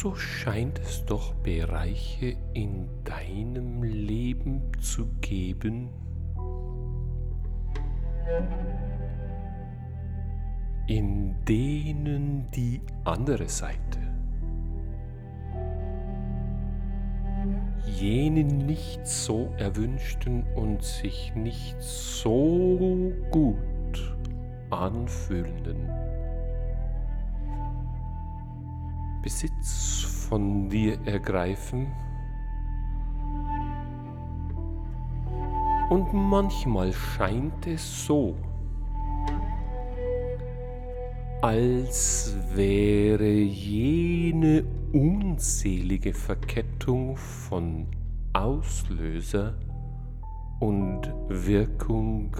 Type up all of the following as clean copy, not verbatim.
so scheint es doch Bereiche in deinem Leben zu geben, in denen die andere Seite, jene nicht so erwünschten und sich nicht so gut anfühlenden, Besitz von dir ergreifen und manchmal scheint es so, als wäre jene unselige Verkettung von Auslöser und Wirkung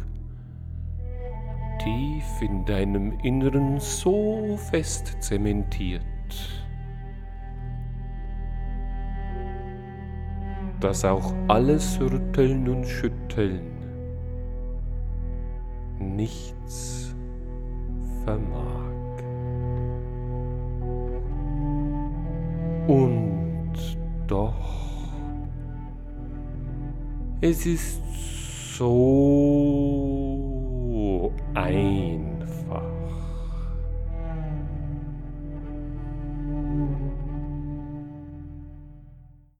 tief in deinem Inneren so fest zementiert, dass auch alles Rütteln und Schütteln nichts vermag. Und doch, es ist so einfach